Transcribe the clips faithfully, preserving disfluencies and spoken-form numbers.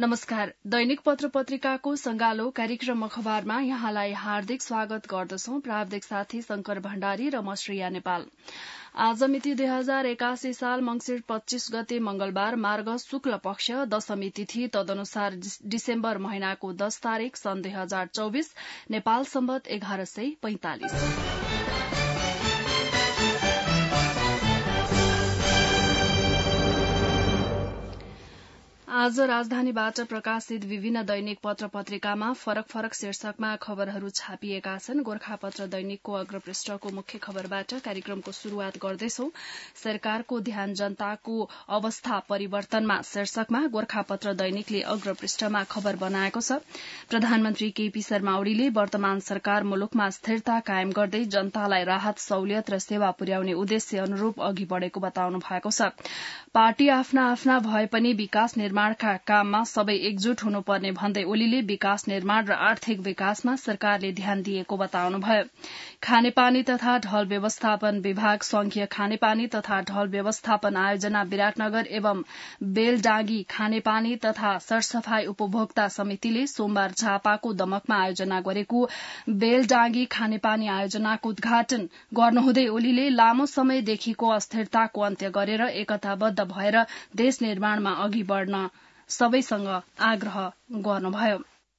नमस्कार। दैनिक पत्र पत्रिकाको संगालो कार्यक्रम अखबारमा यहाँलाई हार्दिक स्वागत गर्दछौं। प्राविधिक साथी शंकर भण्डारी र म श्रेया नेपाल। आज मिति दुई हजार एकासी साल मंगिर पच्चीस गते मंगलबार मार्ग शुक्ल पक्ष दशमी तिथि तदनुसार डिसेम्बर महिनाको दश तारीक सन् दुई हजार चौबिस नेपाल सम्वत एघार सय पैंतालिस। आज राजधानीबाट प्रकाशित विभिन्न दैनिक पत्र पत्रिकामा फरक फरक शीर्षकमा खबरहरू छापिएका छन्। गोर्खापत्र दैनिकको अग्रपृष्ठको मुख्य खबरबाट कार्यक्रमको शुरूआत गर्दैछौ। सरकारको ध्यान जनताको अवस्था परिवर्तनमा शीर्षकमा गोर्खापत्र दैनिकले अग्रपृष्ठमा खबर बनाएको छ। प्रधानमन्त्री केपी शर्मा ओलीले वर्तमान सरकार मुलुकमा स्थिरता कायम गर्दै जनतालाई राहत सहुलियत र सेवा पुर्याउने उद्देश्य अनुरूप अघि बढ़ेको बताउनु भएको छ। पार्टी आफ्ना आफ्ना भए पनि विकास निर्माणका काममा सबै एकजुट हुनुपर्ने भन्दै ओलीले विकास निर्माण र आर्थिक विकासमा सरकारले ध्यान दिएको बताउनुभयो। खानेपानी तथा ढल व्यवस्थापन विभाग संघीय खानेपानी तथा ढल व्यवस्थापन आयोजना विराटनगर एवं बेलडाँगी खानेपानी तथा सरसफाई उपभोक्ता समितिले सोमबार झापाको दमकमा आयोजना गरेको बेलडाँगी खानेपानी आयोजनाको उद्घाटन गर्नुहुँदै ओलीले लामो समयदेखिको अस्थिरताको अन्त्य गरेर एकताबद्ध भएर देश निर्माणमा अघि बढ़न सबैसँग आग्रह गर्नुभयो।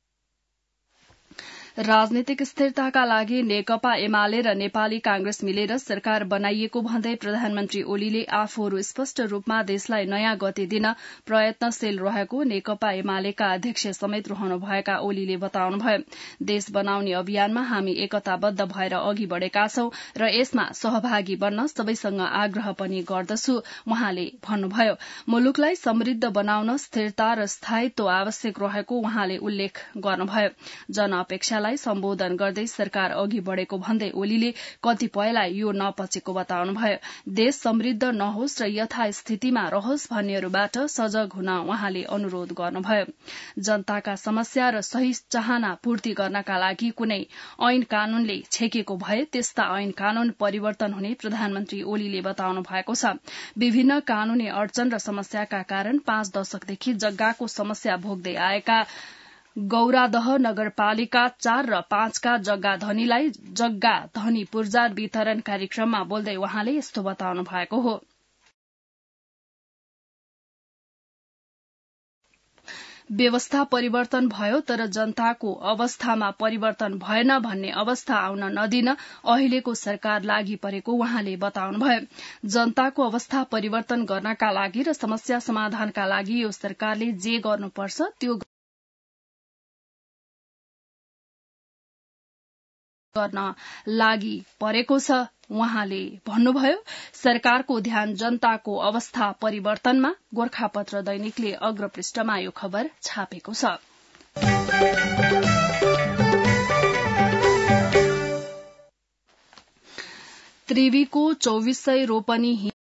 राजनीतिक स्थिरताका लागि नेकपा एमाले र नेपाली कांग्रेस मिलेर सरकार बनाइएको भन्दै प्रधानमन्त्री ओलीले आफूहरू स्पष्ट रूपमा देशलाई नयाँ गति दिन प्रयत्नशील रहेको नेकपा एमालेका अध्यक्ष समेत रहनुभएका ओलीले बताउनुभयो। देश बनाउने अभियानमा हामी एकताबद्ध भएर अघि बढ़ेका छौं र यसमा सहभागी बन्न सबैसँग आग्रह पनि गर्दछु उहाँले भन्नुभयो। मुलुकलाई समृद्ध बनाउन स्थिरता र स्थायित्व आवश्यक रहेको उहाँले उल्लेख गर्नुभयो। जनअपेक्षा सम्बोधन गर्दै सरकार अघि बढ़ेको भन्दै ओलीले कतिपयलाई यो नपचेको बताउनुभयो। देश समृद्ध नहोस् र यथास्थितिमा रहोस् भन्नेहरूबाट सजग हुन उहाँले अनुरोध गर्नुभयो। जनताका समस्या र सही चाहना पूर्ति गर्नका लागि कुनै ऐन कानूनले छेकेको भए त्यस्ता ऐन कानून परिवर्तन हुने प्रधानमन्त्री ओलीले बताउनु भएको छ। विभिन्न कानूनी अडचन र समस्याका कारण पाँच दशकदेखि जग्गाको समस्या भोग्दै आएका गौरादह नगरपालिका चार र पाँचका जग्गा धनीलाई जग्गा धनी पूर्जा वितरण कार्यक्रममा बोल्दै उहाँले यस्तो बताउनु भएको हो। व्यवस्था परिवर्तन भयो तर जनताको अवस्थामा परिवर्तन भएन भन्ने अवस्था आउन नदिन अहिलेको सरकार लागि परेको उहाँले बताउनुभयो। जनताको अवस्था परिवर्तन गर्नका लागि र समस्या समाधानका लागि यो सरकारले जे गर्नुपर्छ त्यो गर्न लागि परेको छ उहाँले भन्नुभयो। सरकारको ध्यान जनताको अवस्था परिवर्तनमा गोर्खापत्र दैनिकले अग्रपृष्ठमा यो खबर छापेको छ। त्रिवीको चौविस सय रोपनी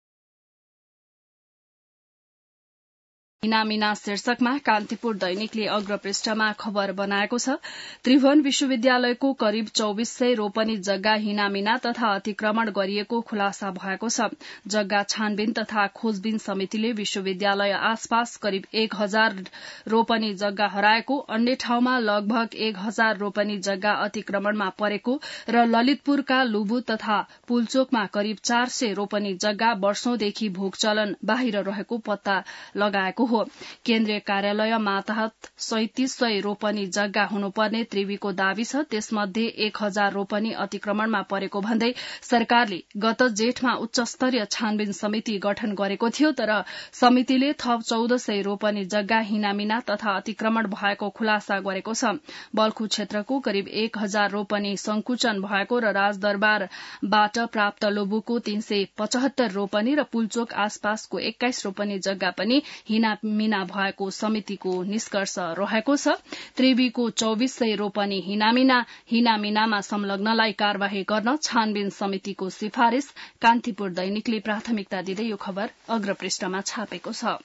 हिनामिना शीर्षकमा कान्तिपुर दैनिकले अग्रपृष्ठमा खबर बनाएको छ। त्रिभुवन विश्वविद्यालयको करिब चौविस सय रोपनी जग्गा हिनामिना तथा अतिक्रमण गरिएको खुलासा भएको छ। जग्गा छानबिन तथा खोजबिन समितिले विश्वविद्यालय आसपास करिब एक हजार रोपनी जग्गा हराएको, अन्य ठाउँमा लगभग एक हजार रोपनी जग्गा अतिक्रमणमा परेको र ललितपुरका लुबु तथा पुलचोकमा करिब चार सय रोपनी जग्गा वर्षौंदेखि भोगचलन बाहिर रहेको पत्ता लगाएको हो। केन्द्रीय कार्यालय मातहत सैंतिस सय रोपनी जग्गा हुनुपर्ने त्रिवीको दावी छ। त्यसमध्ये एक हजार रोपनी अतिक्रमणमा परेको भन्दै सरकारले गत जेठमा उच्च स्तरीय छानबिन समिति गठन गरेको थियो, तर समितिले थप चौध सय रोपनी जग्गा हिनामिना तथा अतिक्रमण भएको खुलासा गरेको छ। बल्खु क्षेत्रको करिब एक हजार रोपनी संकुचन भएको र राजदरबारबाट प्राप्त लोबुको तीन सय पचहत्तर रोपनी र पुलचोक आसपासको एक्काइस रोपनी जग्गा पनि हिनामिना भएको समितिको निष्कर्ष रहेको छ। त्रिवीको चौविस सय रोपनी हिनामिना हिनामिनामा संलग्नलाई कार्यवाही गर्न छानबिन समितिको सिफारिश कान्तिपुर दैनिकले प्राथमिकता दिँदै यो खबर अग्रपृष्ठमा छापेको छ।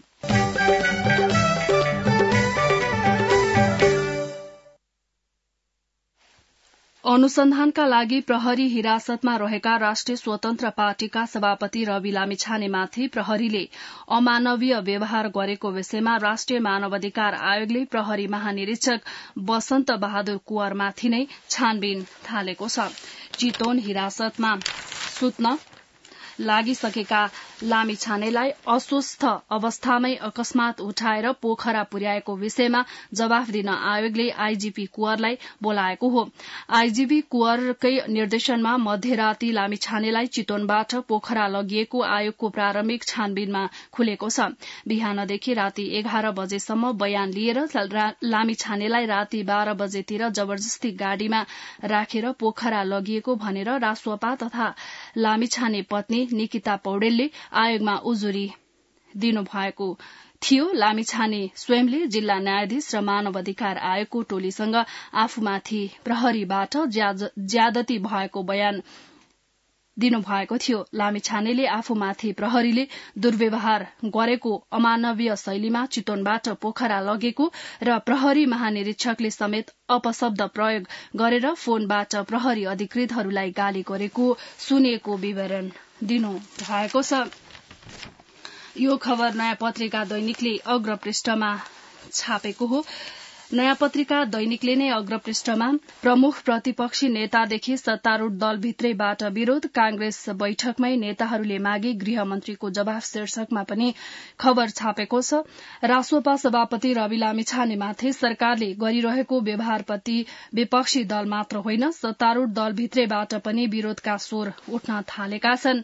अनुसन्धानका लागि प्रहरी हिरासतमा रहेका राष्ट्रिय स्वतन्त्र पार्टीका सभापति रवि लामिछानेमाथि प्रहरीले अमानवीय व्यवहार गरेको विषयमा राष्ट्रिय मानवाधिकार आयोगले प्रहरी महानिरीक्षक वसन्त बहादुर कुँवरमाथि नै छानबिन थालेको छ। चितवन हिरासतमा सुत्न लागिसकेका लामिछानेलाई अस्वस्थ अवस्थामै अकस्मात उठाएर पोखरा पुर्याएको विषयमा जवाफ दिन आयोगले आईजीपी कुँवरलाई बोलाएको हो। आईजीपी कुँवरकै निर्देशनमा मध्यराती लामिछानेलाई चितवनबाट पोखरा लगिएको आयोगको प्रारम्भिक छानबिनमा खुलेको छ। बिहानदेखि राति एघार बजेसम्म बयान लिएर लामिछानेलाई राति बाह्र बजेतिर जबरजस्ती गाडीमा राखेर पोखरा लगिएको भनेर रासोपा तथा लामिछाने पत्नी निकिता पौडेलले आयोगमा उजुरी दिनुभएको थियो। लामिछाने स्वयंले जिल्ला न्यायाधीश र मानव अधिकार आयोगको टोलीसँग आफूमाथि प्रहरीबाट ज्यादती भएको बयान दिनुभएको थियो। लामिछानेले आफूमाथि प्रहरीले दुर्व्यवहार गरेको, अमानवीय शैलीमा चितवनबाट पोखरा लगेको र प्रहरी महानिरीक्षकले समेत अपशब्द प्रयोग गरेर फोनबाट प्रहरी अधिकृतहरूलाई गाली गरेको सुनिएको विवरण दिनु भएको छ। यो खबर नयाँ पत्रिका दैनिकले अग्र पृष्ठमा छापेको हो। नयाँ पत्रिका दैनिकले नै अग्र पृष्ठमा प्रमुख प्रतिपक्षी नेतादेखि सत्तारूढ़ दलभित्रैबाट विरोध, कांग्रेस बैठकमै नेताहरूले मागे गृहमन्त्रीको जवाफ शीर्षकमा पनि खबर छापेको छ। रासोपा सभापति रवि लामिछानेमाथि सरकारले गरिरहेको व्यवहारप्रति विपक्षी दल मात्र होइन, सत्तारूढ़ दलभित्रैबाट पनि विरोधका स्वर उठ्न थालेका छन्।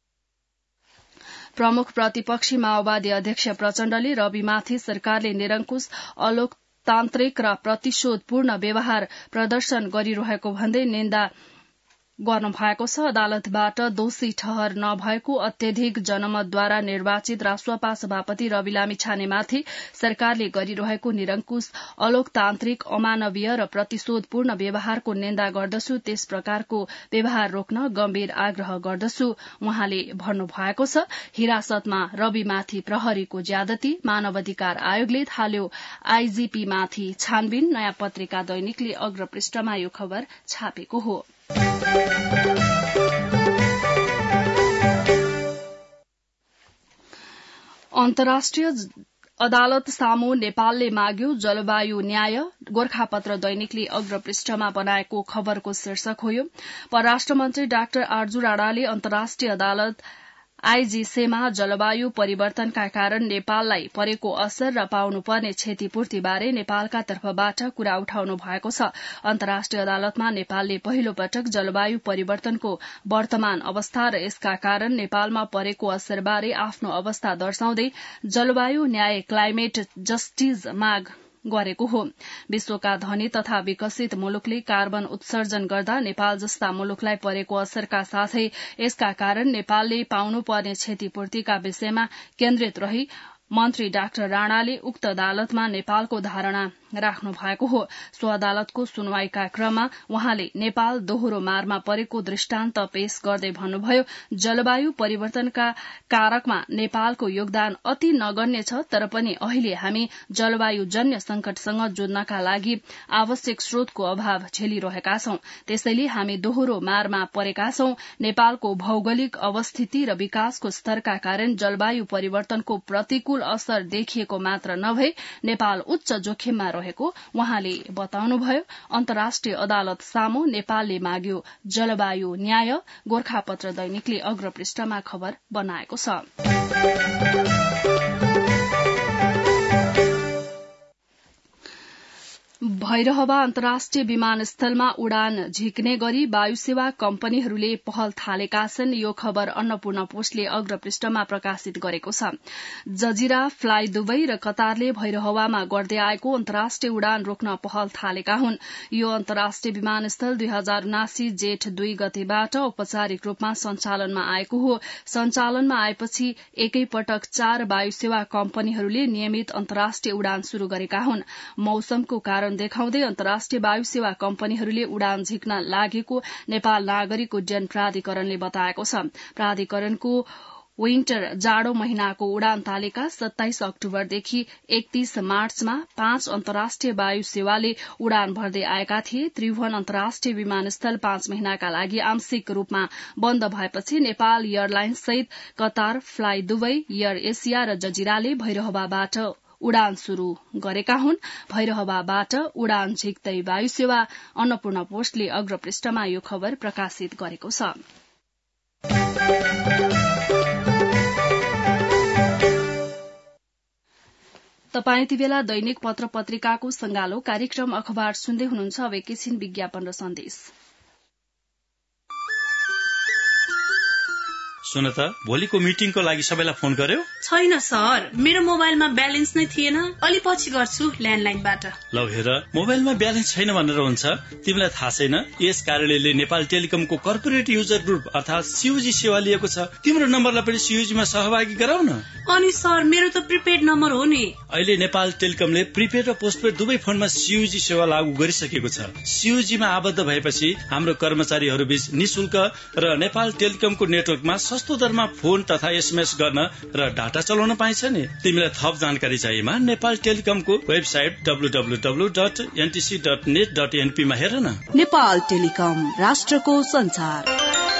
प्रमुख प्रतिपक्षी माओवादी अध्यक्ष प्रचण्डले रविमाथि सरकारले निरंकुश अलोकतान्त्रिक र प्रतिशोधपूर्ण व्यवहार प्रदर्शन गरिरहेको भन्दै निन्दा गर्नु भएको छ। अदालतबाट दोषी ठहर नभएको अत्यधिक जनमतद्वारा निर्वाचित रासोपा सभापति रवि लामिछानेमाथि सरकारले गरिरहेको निरंकुश अलोकतान्त्रिक, अमानवीय र प्रतिशोधपूर्ण व्यवहारको निन्दा गर्दछु। त्यस प्रकारको व्यवहार रोक्न गम्भीर आग्रह गर्दछु उहाँले भन्नुभएको छ। हिरासतमा रविमाथि प्रहरीको ज्यादती, मानवाधिकार आयोगले थाल्यो आईजीपीमाथि छानबिन। नयाँ पत्रिका दैनिकले अग्र पृष्ठमा यो खबर छापेको हो। अन्तर्राष्ट्रिय अदालत सामु नेपालले माग्यो जलवायु न्याय। गोर्खापत्र दैनिकले अग्र पृष्ठमा बनाएको खबरको शीर्षक हो यो। परराष्ट्र मन्त्री डाक्टर आर्जु राणाले अन्तर्राष्ट्रिय अदालत आईजीसीमा जलवायु परिवर्तनका कारण नेपाललाई परेको असर र पाउनुपर्ने क्षतिपूर्तिबारे नेपालका तर्फबाट कुरा उठाउनु भएको छ। अन्तर्राष्ट्रिय अदालतमा नेपालले पहिलो पटक जलवायु परिवर्तनको वर्तमान अवस्था र यसका कारण नेपालमा परेको असरबारे आफ्नो अवस्था दर्शाउँदै जलवायु न्याय, क्लाइमेट जस्टिस माग गरेको हो। विश्वका धनी तथा विकसित मुलुकले कार्बन उत्सर्जन गर्दा नेपाल जस्ता मुलुकलाई परेको असरका साथै यसका कारण नेपालले पाउनुपर्ने क्षतिपूर्तिका विषयमा केन्द्रित रही मन्त्री डाक्टर राणाले उक्त अदालतमा नेपालको धारणा राख्नु भएको हो। सो अदालतको सुनवाईका क्रममा उहाँले नेपाल दोहोरो मारमा परेको दृष्टान्त पेश गर्दै भन्नुभयो, जलवायु परिवर्तनका कारकमा नेपालको योगदान अति नगण्य छ, तर पनि अहिले हामी जलवायुजन्य संकटसँग जुझ्नका लागि आवश्यक स्रोतको अभाव झेलिरहेका छौं। त्यसैले हामी दोहोरो मारमा परेका छौं। नेपालको भौगोलिक अवस्थिति र विकासको स्तरका कारण जलवायु परिवर्तनको प्रतिकूल असर देखिएको मात्र नभई नेपाल उच्च जोखिममा रहेको उहाँले बताउनुभयो। अन्तर्राष्ट्रिय अदालत सामु नेपालले माग्यो जलवायु न्याय। गोर्खापत्र दैनिकले अग्र पृष्ठमा खबर बनाएको छ। भैरहवा अन्तर्राष्ट्रिय विमानस्थलमा उडान झिक्ने गरी वायुसेवा कम्पनीहरूले पहल थालेका छन्। यो खबर अन्नपूर्ण पोस्टले अग्र पृष्ठमा प्रकाशित गरेको छ। जजिरा, फ्लाइ दुबई र कतारले भैरहवामा गर्दै आएको अन्तर्राष्ट्रिय उडान रोक्न पहल थालेका हुन्। यो अन्तर्राष्ट्रिय विमानस्थल दुई हजार उनासी जेठ दुई गतेबाट औपचारिक रूपमा सञ्चालनमा आएको हो। सञ्चालनमा आएपछि एकैपटक चार वायुसेवा कम्पनीहरूले नियमित अन्तर्राष्ट्रिय उडान शुरू गरेका हुन्। मौसमको कारण देखाउँदै अन्तर्राष्ट्रिय वायुसेवा कम्पनीहरूले उडान झिक्न लागेको नेपाल नागरिक उड्डयन प्राधिकरणले बताएको छ। प्राधिकरणको विन्टर जाडो महिनाको उडान तालिका सत्ताइस अक्टोबरदेखि एकतीस मार्चमा पाँच अन्तर्राष्ट्रिय वायु सेवाले उडान भर्दै आएका थिए। त्रिभुवन अन्तर्राष्ट्रिय विमानस्थल पाँच महिनाका लागि आंशिक रूपमा बन्द भएपछि नेपाल एयरलाइन्स सहित Qatar, fly Dubai, air Asia र जजिराले भैरहवाबाट उडान शुरू गरेका हुन्। भैरहवाबाट उडान झिक्दै वायु सेवा अन्नपूर्ण पोस्टले अग्रपृष्ठमा यो खबर प्रकाशित गरेको छ। तपाईँ यति बेला दैनिक पत्र पत्रिकाको संगालो कार्यक्रम अखबार सुन्दै हुनुहुन्छ। अब एकैछिन विज्ञापन र सन्देश। सुन त, भोलिको मिटिङको लागि सबैलाई फोन गर्यो? छैन सर, मेरो मोबाइलमा ब्यालेन्स नै थिएन। अलि पछि गर्छु ल्यान्डलाइनबाट। लौ हेर, मोबाइलमा ब्यालेन्स छैन भनेर हुन्छ? तिमीलाई थाहा छैन यस कार्यालयले नेपाल टेलिकमको कर्पोरेट युजर ग्रुप अर्थात सीयूजी सेवा लिएको छ। तिम्रो नम्बरलाई पनि सीयूजीमा सहभागी गराउन। अनि सर, मेरो त प्रिपेड नम्बर हो नि। अहिले नेपाल टेलिकमले प्रिपेड र पोस्टपेड दुवै फोनमा सीयूजी सेवा लागू गरिसकेको छ। सीयूजीमा आबद्ध भएपछि हाम्रो कर्मचारीहरू बीच निशुल्क र नेपाल टेलिकमको नेटवर्कमा सस्तो दरमा फोन तथा एसएमएस गर्न र डाटा चलाउन पाइन्छ नि। तिमीलाई थप जानकारी चाहिएमा नेपाल टेलिकमको website W W W dot NTC dot net dot NP मा हेर न। नेपाल टेलिकम, राष्ट्रको संचार।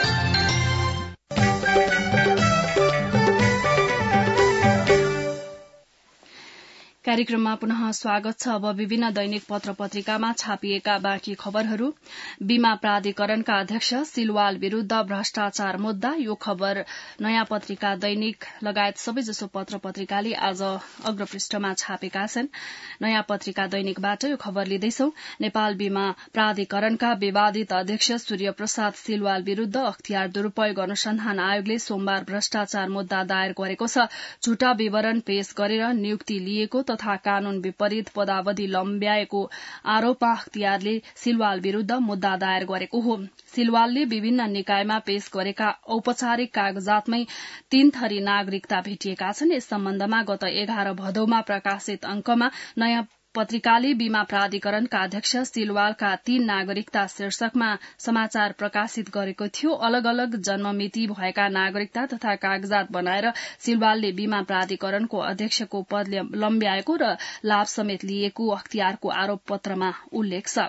कार्यक्रममा पुनः स्वागत छ। अब विभिन्न दैनिक पत्र पत्रिकामा छापिएका बाँकी खबरहरू। बीमा प्राधिकरणका अध्यक्ष सिलवाल विरूद्ध भ्रष्टाचार मुद्दा, यो खबर नयाँ पत्रिका दैनिक लगायत सबैजसो पत्र पत्रिकाले आज अग्रपृष्ठमा छापेका छन्। नयाँ पत्रिका दैनिकबाट यो खबर लिँदैछौ। नेपाल बीमा प्राधिकरणका विवादित अध्यक्ष सूर्य प्रसाद सिलवाल विरूद्ध अख्तियार दुरूपयोग अनुसन्धान आयोगले सोमबार भ्रष्टाचार मुद्दा दायर गरेको छ। झुटा विवरण पेश गरेर नियुक्ति लिएको तथा कानून विपरीत पदावधि लम्ब्याएको आरोपमा अख्तियारले सिलवाल विरूद्ध मुद्दा दायर गरेको हो। सिलवालले विभिन्न निकायमा पेश गरेका औपचारिक कागजातमै तीन थरी नागरिकता भेटिएका छन्। यस सम्बन्धमा गत एघार भदौमा प्रकाशित अंकमा नयाँ पत्रिकाले बीमा प्राधिकरणका अध्यक्ष सिलवालका तीन नागरिकता शीर्षकमा समाचार प्रकाशित गरेको थियो। अलग अलग जन्ममिति भएका नागरिकता तथा कागजात बनाएर सिलवालले बीमा प्राधिकरणको अध्यक्षको पद लम्ब्याएको र लाभ समेत लिएको अख्तियारको आरोप पत्रमा उल्लेख छ।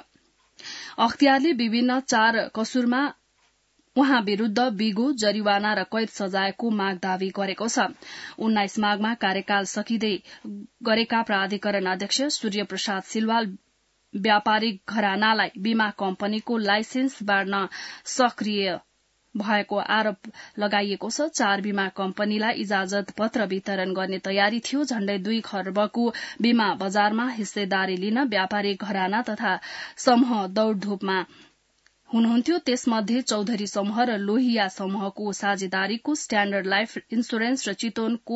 अख्तियारले विभिन्न चार कसुरमा उहाँ विरूद्ध बिगो, जरिवाना र कैद सजायको माग दावी गरेको छ। उन्नाइस माघमा कार्यकाल सकिँदै गरेका प्राधिकरण अध्यक्ष सूर्य प्रसाद सिलवाल व्यापारिक घरानालाई बीमा कम्पनीको लाइसेन्स बाँड्न सक्रिय भएको आरोप लगाइएको छ। चार बीमा कम्पनीलाई इजाजत पत्र वितरण गर्ने तयारी थियो। झण्डै दुई खर्बको बीमा बजारमा हिस्सेदारी लिन व्यापारिक घराना तथा समूह दौड़धूपमा हुनुहुन्थ्यो। त्यसमध्ये चौधरी समूह र लोहिया समूहको साझेदारीको स्ट्याण्डर्ड लाइफ इन्सुरेन्स र चितवनको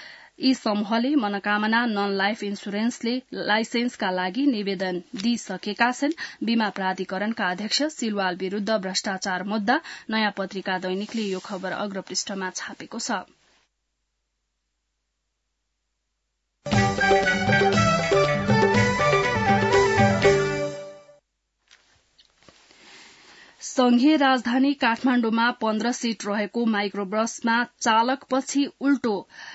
यी समूहले मनोकामना नन लाइफ इन्सुरेन्सले लाइसेन्सका लागि निवेदन दिइसकेका छन्। बीमा प्राधिकरणका अध्यक्ष सिलवाल विरूद्ध भ्रष्टाचार मुद्दा, नयाँ पत्रिका दैनिकले यो खबर अग्रपृष्ठमा छापेको छ। संघीय राजधानी काठमाण्डुमा पन्ध्र सीट रहेको माइक्रोबसमा चालकपछि उल्टो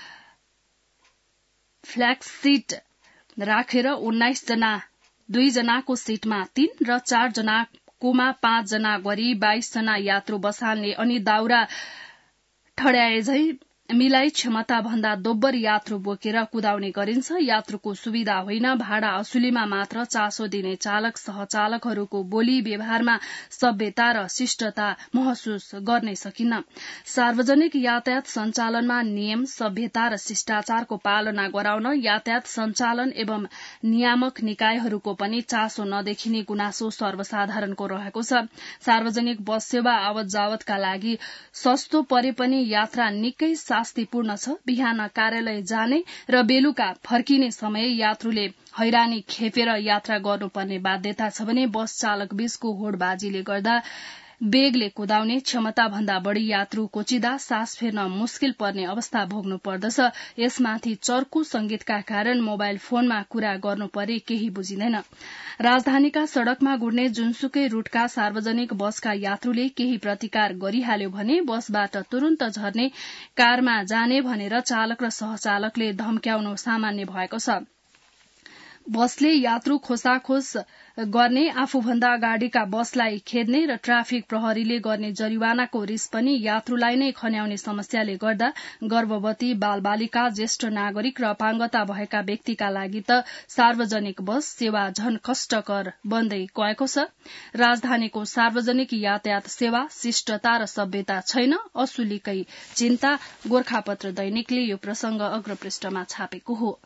फ्ल्याक्स सीट राखेर उन्नाइस जना दुई जनाको सीटमा तीन र चार जनाकोमा पाँच जना गरी बाइस जना यात्रु बसाल्ने अनि दाउरा ठड्याए झै मिलाई क्षमता भन्दा दोब्बर यात्रु बोकेर कुदाउने गरिन्छ। यात्रुको सुविधा होइन, भाडा असुलीमा मात्र चासो दिने चालक सहचालकहरूको बोली व्यवहारमा सभ्यता र शिष्टता महसुस गर्नै सकिन्न। सार्वजनिक यातायात सञ्चालनमा नियम, सभ्यता र शिष्टाचारको पालना गराउन यातायात सञ्चालन एवं नियामक निकायहरूको पनि चासो नदेखिने गुनासो सर्वसाधारणको रहेको छ। सार्वजनिक बस सेवा आवत जावतका लागि सस्तो परे पनि यात्रा निकै शास्तिपूर्ण छ। बिहान कार्यालय जाने र बेलुका फर्किने समय यात्रुले हैरानी खेपेर यात्रा गर्नुपर्ने बाध्यता छ भने बस चालक बीचको होडबाजीले गर्दा बेगले कुदाउने क्षमता भन्दा बढ़ी यात्रु कोचिँदा सास फेर्न मुस्किल पर्ने अवस्था भोग्नु पर्दछ। यसमाथि चर्को संगीतका कारण मोबाइल फोनमा कुरा गर्नु परे केही बुझिँदैन। राजधानीका सड़कमा गुड्ने जुनसुकै रूटका सार्वजनिक बसका यात्रुले केही प्रतिकार गरिहाल्यो भने बसबाट तुरन्त झर्ने, कारमा जाने भनेर चालक र सहचालकले धम्क्याउनु सामान्य भएको छ। बसले यात्रु खोसाखोस गर्ने, आफूभन्दा अगाडिका बसलाई खेद्ने र ट्राफिक प्रहरीले गर्ने जरिवानाको रिस पनि यात्रुलाई नै खन्याउने समस्याले गर्दा गर्भवती, बालबालिका, ज्येष्ठ नागरिक र अपाङ्गता भएका व्यक्तिका लागि त सार्वजनिक बस सेवा झन कष्टकर बन्दै गएको छ। राजधानीको सार्वजनिक यातायात सेवा, शिष्टता र सभ्यता छैन, असुलीकै चिन्ता। गोर्खापत्र दैनिकले यो प्रसंग अग्रपृष्ठमा छापेको हो।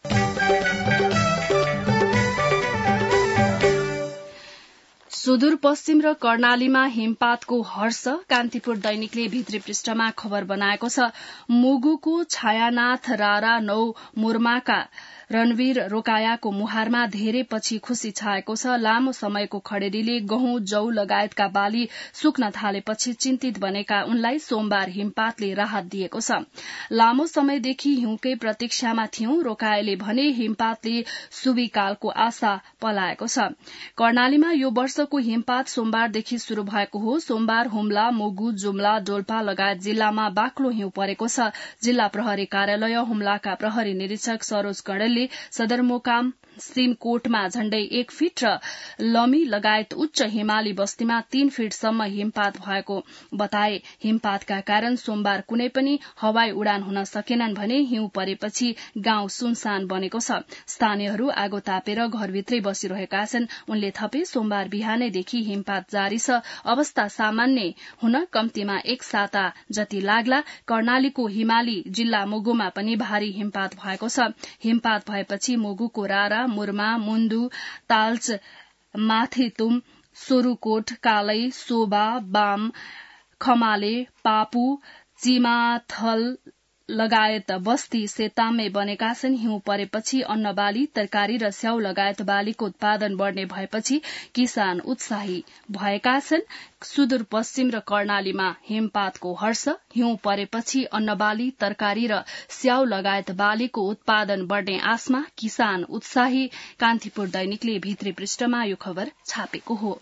सुदूरपश्चिम र कर्णालीमा हिमपातको हर्ष, कान्तिपुर दैनिकले भित्री पृष्ठमा खबर बनाएको छ। मुगुको छायानाथ रारा नौ मुर्माका रणवीर रोकायाको मुहारमा धेरै पछि खुशी छाएको छ। लामो समयको खडेरीले गहुँ, जौ लगायतका बाली सुक्न थालेपछि चिन्तित बनेका उनलाई सोमबार हिमपातले राहत दिएको छ। लामो समयदेखि हिउँकै प्रतीक्षामा थियौं, रोकायाले भने। हिमपातले सुविकालको आशा पलाएको छ। कर्णालीमा यो वर्षको हिमपात सोमबारदेखि शुरू भएको हो। सोमबार हुम्ला, मुगु, जुम्ला, डोल्पा लगायत जिल्लामा बाक्लो हिउँ परेको छ। जिल्ला प्रहरी कार्यालय हुम्लाका प्रहरी निरीक्षक सरोज कणेलले सदरमुकाम सिमकोटमा झण्डै एक फिट र लमी लगायत उच्च हिमाली बस्तीमा तीन फिटसम्म हिमपात भएको बताए। हिमपातका कारण सोमबार कुनै पनि हवाई उडान हुन सकेनन् भने हिउँ परेपछि गाउँ सुनसान बनेको छ। स्थानीयहरू आगो तापेर घरभित्रै बसिरहेका छन्। उनले थपे, सोमबार बिहानैदेखि हिमपात जारी छ। अवस्था सामान्य हुन कम्तीमा एक साता जति लाग्ला। कर्णालीको हिमाली जिल्ला मुगुमा पनि भारी हिमपात भएको छ। हिमपात भएपछि मुगुको रारा, मुर्मा, मुन्दु, ताल्च, माथितुम, सोरुकोट, कालै, सोबा, बाम, खमाले, पापु, चिमाथल लगायत बस्ती सेताममै बनेका छन्। हिउँ परेपछि अन्नबाली, तरकारी र स्याउ लगायत बालीको उत्पादन बढ़ने भएपछि किसान उत्साही भएका छन्। सुदूरपश्चिम र कर्णालीमा हिमपातको हर्ष, हिउँ परेपछि अन्नबाली, तरकारी र स्याउ लगायत बालीको उत्पादन बढ़ने आशमा किसान उत्साही। कान्तिपुर दैनिकले भित्री पृष्ठमा यो खबर छापेको हो।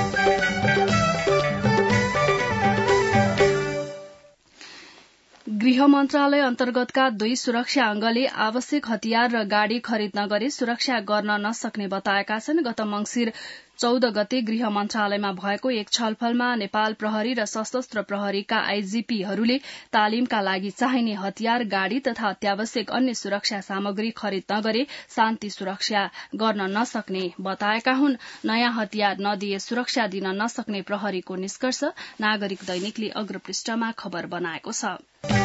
गृह मन्त्रालय अन्तर्गतका दुई सुरक्षा अंगले आवश्यक हतियार र गाड़ी खरिद नगरे सुरक्षा गर्न नसक्ने बताएका छन्। गत मंगिर चौध गते गृह मन्त्रालयमा भएको एक छलफलमा नेपाल प्रहरी र सशस्त्र प्रहरीका आईजीपीहरूले तालिमका लागि चाहिने हतियार, गाड़ी तथा अत्यावश्यक अन्य सुरक्षा सामग्री खरिद नगरे शान्ति सुरक्षा गर्न नसक्ने बताएका हुन्। नयाँ हतियार नदिए सुरक्षा दिन नसक्ने प्रहरीको निष्कर्ष नागरिक दैनिकले अग्रपृष्ठमा खबर बनाएको छ।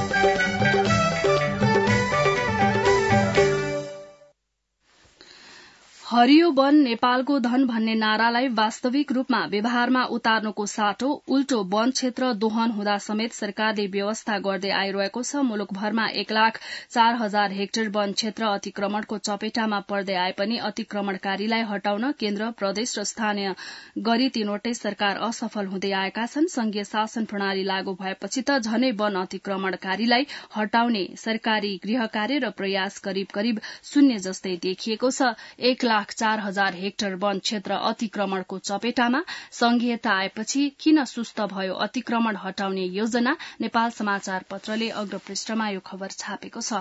हरियो वन नेपालको धन भन्ने नारालाई वास्तविक रूपमा व्यवहारमा उतार्नुको साटो उल्टो वन क्षेत्र दोहन हुँदा समेत सरकारले व्यवस्था गर्दै आइरहेको छ। मुलुकभरमा एक लाख चार हजार हेक्टर वन क्षेत्र अतिक्रमणको चपेटामा पर्दै आए पनि अतिक्रमणकारीलाई हटाउन केन्द्र, प्रदेश र स्थानीय गरी तीनवटै सरकार असफल हुँदै आएका छन्। संघीय शासन प्रणाली लागू भएपछि त झनै वन अतिक्रमणकारीलाई हटाउने सरकारी गृह कार्य र प्रयास करिब करिब शून्य जस्तै देखिएको छ। एक लाख चार हजार हेक्टर वन क्षेत्र अतिक्रमणको चपेटामा संघीयता आएपछि किन सुस्त भयो अतिक्रमण हटाउने योजना? नेपाल समाचार पत्रले अग्रपृष्ठमा यो खबर छापेको छ।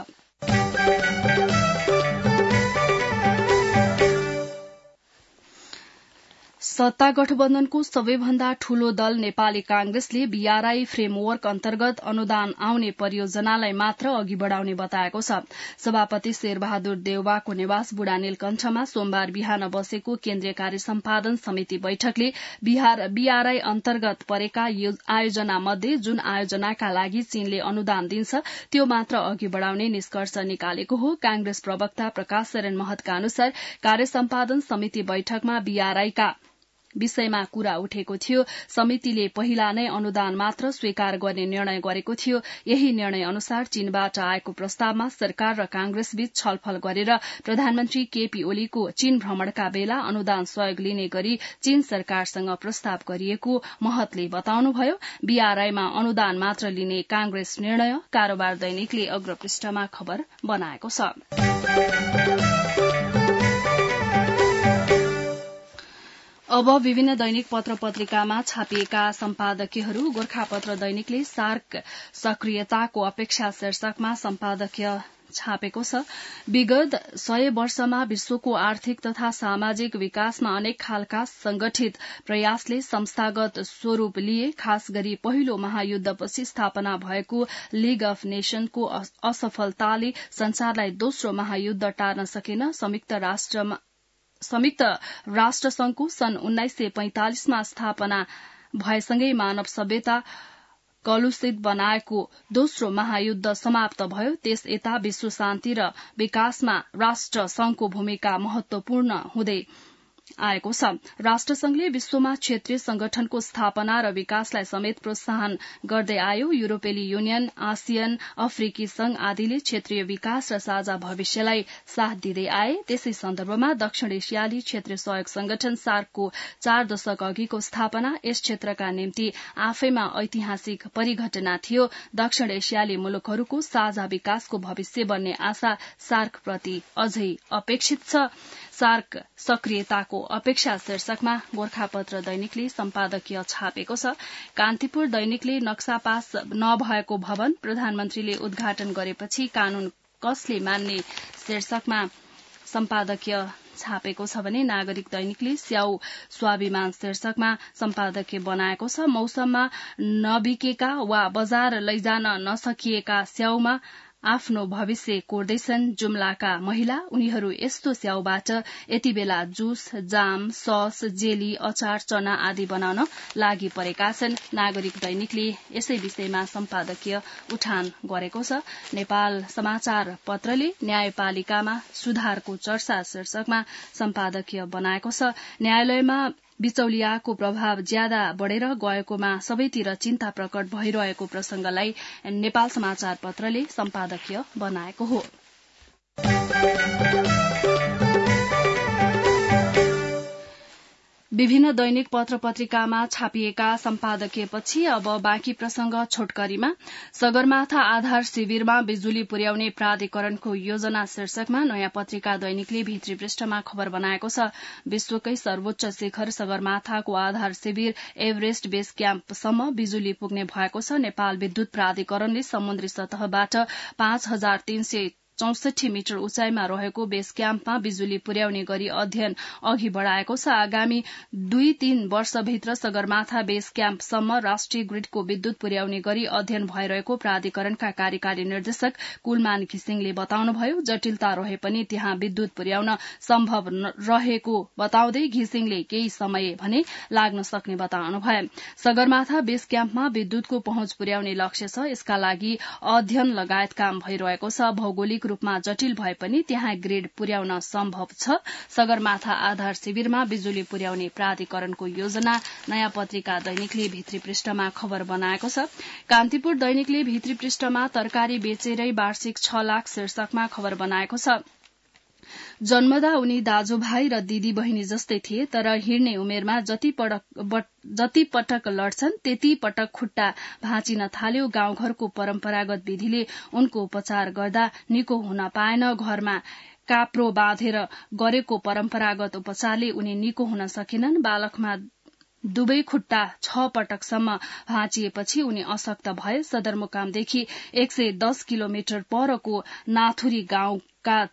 सत्ता गठबन्धनको सबैभन्दा ठूलो दल नेपाली कांग्रेसले बीआरआई फ्रेमवर्क अन्तर्गत अनुदान आउने परियोजनालाई मात्र अघि बढ़ाउने बताएको छ। सभापति शेरबहादुर देउवाको निवास बुढा नीलकण्ठमा सोमबार बिहान बसेको केन्द्रीय कार्य सम्पादन समिति बैठकले बीआरआई अन्तर्गत परेका आयोजना मध्ये जुन आयोजनाका लागि चीनले अनुदान दिन्छ त्यो मात्र अघि बढ़ाउने निष्कर्ष निकालेको हो। कांग्रेस प्रवक्ता प्रकाश शरण महतका अनुसार कार्य सम्पादन समिति बैठकमा बीआरआईका विषयमा कुरा उठेको थियो। समितिले पहिला नै अनुदान मात्र स्वीकार गर्ने निर्णय गरेको थियो। यही निर्णय अनुसार चीनबाट आएको प्रस्तावमा सरकार र कांग्रेसबीच छलफल गरेर प्रधानमन्त्री केपी ओलीको चीन भ्रमणका बेला अनुदान सहयोग लिने गरी चीन सरकारसँग प्रस्ताव गरिएको महतले बताउनुभयो। बीआरआईमा अनुदान मात्र लिने कांग्रेस निर्णय कारोबार दैनिकले अग्रपृष्ठमा खबर बनाएको छ। अब विभिन्न दैनिक पत्र पत्रिकामा छापिएका सम्पादकीयहरू। गोर्खापत्र दैनिकले सार्क सक्रियताको अपेक्षा शीर्षकमा सम्पादकीय छापेको छ। विगत सय वर्षमा विश्वको आर्थिक तथा सामाजिक विकासमा अनेक खालका संगठित प्रयासले संस्थागत स्वरूप लिए। खास गरी पहिलो महायुद्धपछि स्थापना भएको लीग अफ नेशनको असफलताले संसारलाई दोस्रो महायुद्ध टार्न सकेन। संयुक्त राष्ट्रमा संयुक्त राष्ट्र संघको सन् उन्नाइस सय पैंतालिसमा स्थापना भएसँगै मानव सभ्यता कलुषित बनाएको दोस्रो महायुद्ध समाप्त भयो। त्यस यता विश्व शान्ति र विकासमा राष्ट्र संघको भूमिका महत्वपूर्ण हुँदै आएको छ। राष्ट्रसंघले विश्वमा क्षेत्रीय संगठनको स्थापना र विकासलाई समेत प्रोत्साहन गर्दै आयो। युरोपेली युनियन, आसियन, अफ्रिकी संघ आदिले क्षेत्रीय विकास र साझा भविष्यलाई साथ दिँदै आए। त्यसै सन्दर्भमा दक्षिण एसियाली क्षेत्रीय सहयोग संगठन सार्कको चार दशक अघिको स्थापना यस क्षेत्रका निम्ति आफैमा ऐतिहासिक परिघटना थियो। दक्षिण एसियाली मुलुकहरूको साझा विकासको भविष्य बन्ने आशा सार्कप्रति अझै अपेक्षित छ। सार्क सक्रियताको अपेक्षा शीर्षकमा गोर्खापत्र दैनिकले सम्पादकीय छापेको छ। कान्तिपुर दैनिकले नक्सा पास नभएको भवन प्रधानमन्त्रीले उद्घाटन गरेपछि कानून कसले मान्ने शीर्षकमा सम्पादकीय छापेको छ भने नागरिक दैनिकले स्याउ स्वाभिमान शीर्षकमा सम्पादकीय बनाएको छ। मौसममा नबिकेका वा बजार लैजान नसकिएका स्याउमा आफ्नो भविष्य कोर्दैछन् जुम्लाका महिला। उनीहरू यस्तो स्याउबाट यति बेला जुस, जाम, सस, जेली, अचार, चना आदि बनाउन लागि परेका छन्। नागरिक दैनिकले यसै विषयमा सम्पादकीय उठान गरेको छ। नेपाल समाचार पत्रले न्यायपालिकामा सुधारको चर्चा शीर्षकमा सम्पादकीय बनाएको छ। न्यायालयमा बिचौलियाको प्रभाव ज्यादा बढ़ेर गएकोमा सबैतिर चिन्ता प्रकट भइरहेको प्रसंगलाई नेपाल समाचार पत्रले सम्पादकीय बनाएको हो। विभिन्न दैनिक पत्र पत्रिकामा छापिएका सम्पादकीयपछि अब बाँकी प्रसंग छोटकरीमा। सगरमाथा आधार शिविरमा बिजुली पुर्याउने प्राधिकरणको योजना शीर्षकमा नयाँ पत्रिका दैनिकले भित्री पृष्ठमा खबर बनाएको छ। विश्वकै सर्वोच्च शिखर सगरमाथाको आधार शिविर एभरेस्ट बेस क्याम्पसम्म बिजुली पुग्ने भएको छ। नेपाल विद्युत प्राधिकरणले समुद्री सतहबाट पाँच हजार तीन सय चौसठी मिटर उचाइमा रहेको बेस क्याम्पमा बिजुली पुर्याउने गरी अध्ययन अघि बढ़ाएको छ। आगामी दुई तीन वर्षभित्र सगरमाथा बेस क्याम्पसम्म राष्ट्रिय ग्रिडको विद्युत पुर्याउने गरी अध्ययन भइरहेको प्राधिकरणका कार्यकारी निर्देशक कुलमान घिसिङले बताउनुभयो। जटिलता रहे पनि त्यहाँ विद्युत पुर्याउन सम्भव रहेको बताउँदै घिसिङले केही समय भने लाग्न सक्ने बताउनुभयो। सगरमाथा बेस क्याम्पमा विद्युतको पहुँच पुर्याउने लक्ष्य छ। यसका लागि अध्ययन लगायत काम भइरहेको छ। भौगोलिक रूपमा जटिल भए पनि त्यहाँ ग्रिड पुर्याउन सम्भव छ। सगरमाथा आधार शिविरमा बिजुली पुर्याउने प्राधिकरणको योजना नयाँ पत्रिका दैनिकले भित्री पृष्ठमा खबर बनाएको छ। कान्तिपुर दैनिकले भित्री पृष्ठमा तरकारी बेचेरै वार्षिक छ लाख शीर्षकमा खबर बनाएको छ। जन्मदा उनी दाजुभाइ र दिदी बहिनी जस्तै थिए, तर हिँड्ने उमेरमा जति पटक जति पटक लड्छन् त्यति पटक खुट्टा भाँचिन थाल्यो। गाउँघरको परम्परागत विधिले उनको उपचार गर्दा निको हुन पाएन। घरमा काप्रो बाँधेर गरेको परम्परागत उपचारले उनी निको हुन सकेनन्। बालकमा दुवै खुट्टा छ पटकसम्म भाँचिएपछि उनी अशक्त भए। सदरमुकामदेखि एक सय दस किलोमिटर परको नाथुरी गाउँका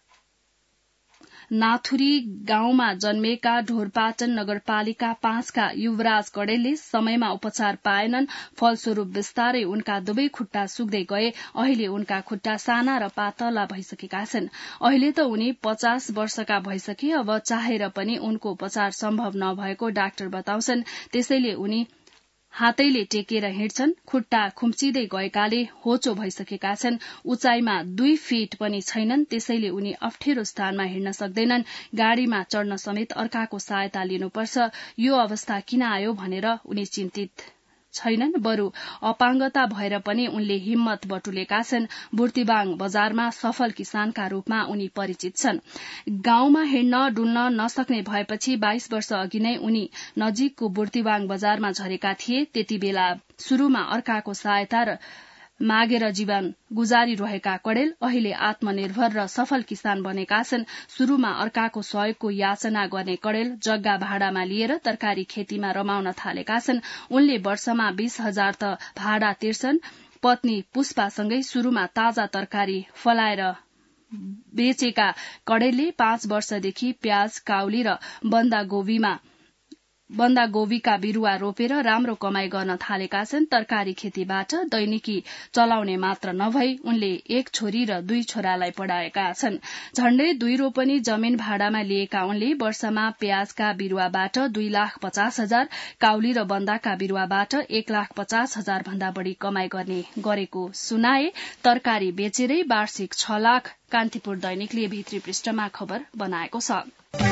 नाथुरी गाउँमा जन्मेका ढोरपाटन नगरपालिका पाँचका युवराज कडेलले समयमा उपचार पाएनन्। फलस्वरूप बिस्तारै उनका दुवै खुट्टा सुक्दै गए। अहिले उनका खुट्टा साना र पातला भइसकेका छन्। अहिले त उनी पचास वर्षका भइसके। अब चाहेर पनि उनको उपचार सम्भव नभएको डाक्टर बताउँछन्। त्यसैले उनी हातैले टेकेर हिँड्छन्, खुट्टा खुम्चिँदै गएकाले होचो भइसकेका छन्, उचाइमा दुई फीट पनि छैनन्, त्यसैले उनी अप्ठ्यारो स्थानमा हिँड्न सक्दैनन्, गाड़ीमा चढ़न समेत अर्काको सहायता लिनुपर्छ। यो अवस्था किन आयो भनेर उनी चिन्तित छैनन्, बरु अपाङ्गता भएर पनि उनले हिम्मत बटुलेका छन्। बुर्तिवाङ बजारमा सफल किसानका रूपमा उनी परिचित छन्। गाउँमा हिँड्न डुल्न नसक्ने भएपछि बाइस वर्ष अघि नै उनी नजिकको बुर्तिवाङ बजारमा झरेका थिए। त्यति बेला शुरूमा अर्काको सहायता र मागेर जीवन गुजारिरहेका कडेल अहिले आत्मनिर्भर र सफल किसान बनेका छन्। शुरूमा अर्काको सहयोगको याचना गर्ने कडेल जग्गा भाडामा लिएर तरकारी खेतीमा रमाउन थालेका छन्। उनले वर्षमा बीस हजार त भाडा तिर्छन्। पत्नी पुष्पासँगै शुरूमा ताजा तरकारी फलाएर बेचेका कडेलले पाँच वर्षदेखि प्याज, काउली र बन्दागोबीमा बन्दागोबीका बिरूवा रोपेर राम्रो कमाई गर्न थालेका छन्। तरकारी खेतीबाट दैनिकी चलाउने मात्र नभई उनले एक छोरी र दुई छोरालाई पढ़ाएका छन्। झण्डै दुई रोपनी जमीन भाडामा लिएका उनले वर्षमा प्याजका बिरूवाबाट दुई लाख पचास हजार, काउली र बन्दाका बिरूवाबाट एक लाख पचास हजार भन्दा बढ़ी कमाई गर्ने गरेको सुनाए। तरकारी बेचेरै वार्षिक छ लाख। कान्तिपुर दैनिकले भित्री पृष्ठमा खबर बनाएको छ।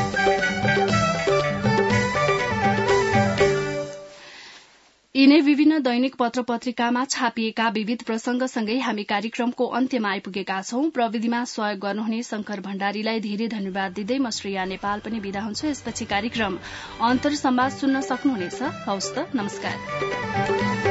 यिनै विभिन्न दैनिक पत्र पत्रिकामा छापिएका विविध प्रसंगसँगै हामी कार्यक्रमको अन्त्यमा आइपुगेका छौं। प्रविधिमा सहयोग गर्नुहुने शंकर भण्डारीलाई धेरै धन्यवाद दिँदै म श्रेया नेपाल पनि बिदा हुन्छु। यसपछि कार्यक्रम अन्तर संवाद सुन्न सक्नुहुनेछ। हवस् त, नमस्कार।